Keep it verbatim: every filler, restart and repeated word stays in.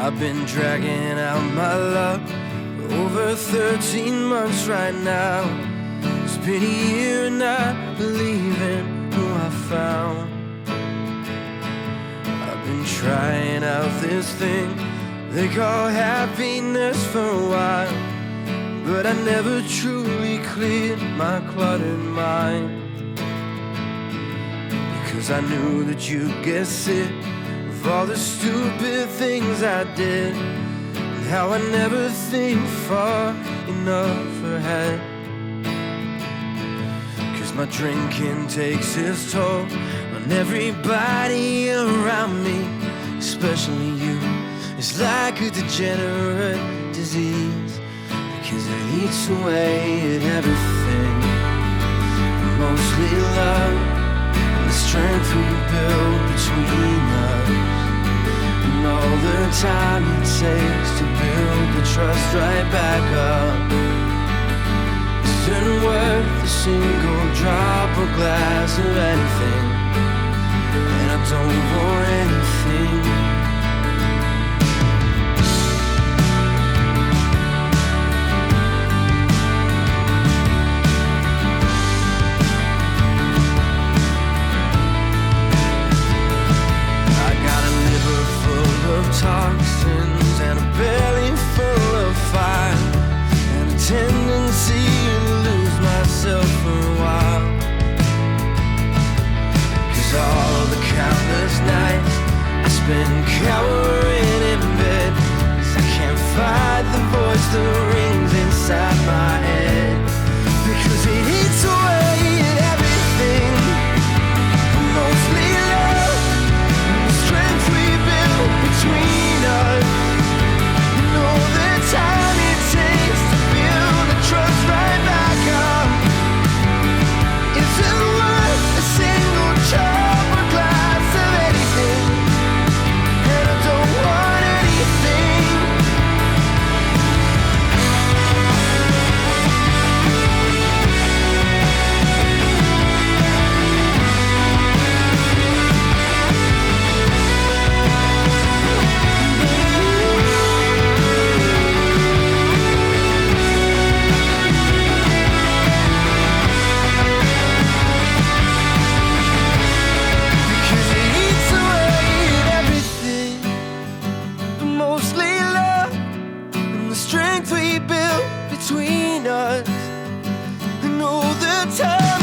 I've been dragging out my luck for over thirteen months right now. It's been a year and I believe in who I found. I've been trying out this thing they call happiness for a while, but I never truly cleared my cluttered mind, because I knew that you'd get sick of all the stupid things I did, and how I never think far enough ahead. Cause my drinking takes its toll on everybody around me, especially you. It's like a degenerate disease, because it eats away at everything, mostly love and the strength we build between us, and all the time it takes to build the trust right back up. Isn't worth a single drop or glass of anything, and I don't want anything. Toxins and a belly full of fire, and a tendency to lose myself for a while. Cause all the countless nights I spend cowering in bed, cause I can't fight the voice that rings inside my head, because it eats away at everything, mostly love and the strength we build between us, and all the time it takes to build the trust right back up. Is it worth a single drop or glass of anything? And I don't want anything. Mostly love and the strength we built between us, and all the time